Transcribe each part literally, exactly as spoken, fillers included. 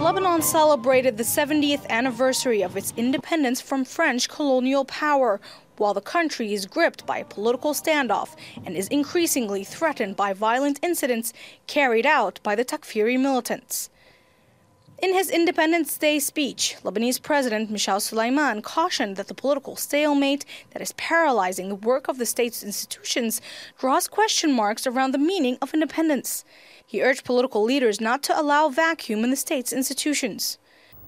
Lebanon celebrated the seventieth anniversary of its independence from French colonial power, while the country is gripped by a political standoff and is increasingly threatened by violent incidents carried out by the Takfiri militants. In his Independence Day speech, Lebanese President Michel Suleiman cautioned that the political stalemate that is paralyzing the work of the state's institutions draws question marks around the meaning of independence. He urged political leaders not to allow vacuum in the state's institutions.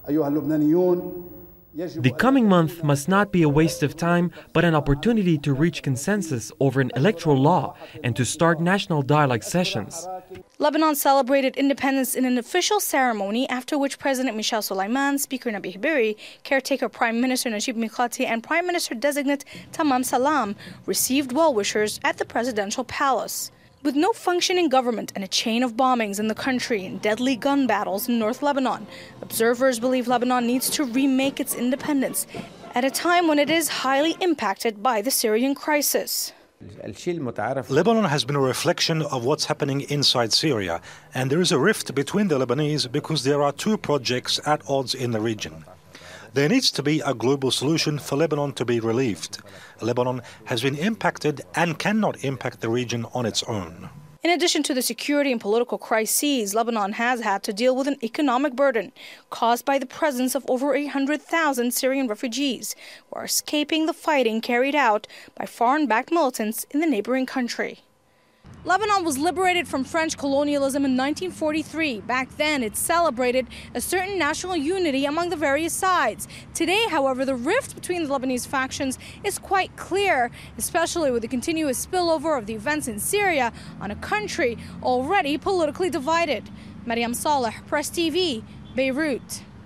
The coming month must not be a waste of time, but an opportunity to reach consensus over an electoral law and to start national dialogue sessions. Lebanon celebrated independence in an official ceremony, after which President Michel Suleiman, Speaker Nabi Berri, caretaker Prime Minister Najib Mikati, and Prime Minister-designate Tamam Salam received well-wishers at the presidential palace. With no functioning government and a chain of bombings in the country and deadly gun battles in North Lebanon, observers believe Lebanon needs to remake its independence at a time when it is highly impacted by the Syrian crisis. Lebanon has been a reflection of what's happening inside Syria, and there is a rift between the Lebanese because there are two projects at odds in the region. There needs to be a global solution for Lebanon to be relieved. Lebanon has been impacted and cannot impact the region on its own. In addition to the security and political crises, Lebanon has had to deal with an economic burden caused by the presence of over eight hundred thousand Syrian refugees who are escaping the fighting carried out by foreign-backed militants in the neighboring country. Lebanon was liberated from French colonialism in nineteen forty-three. Back then, it celebrated a certain national unity among the various sides. Today, however, the rift between the Lebanese factions is quite clear, especially with the continuous spillover of the events in Syria on a country already politically divided. Mariam Saleh, Press T V, Beirut.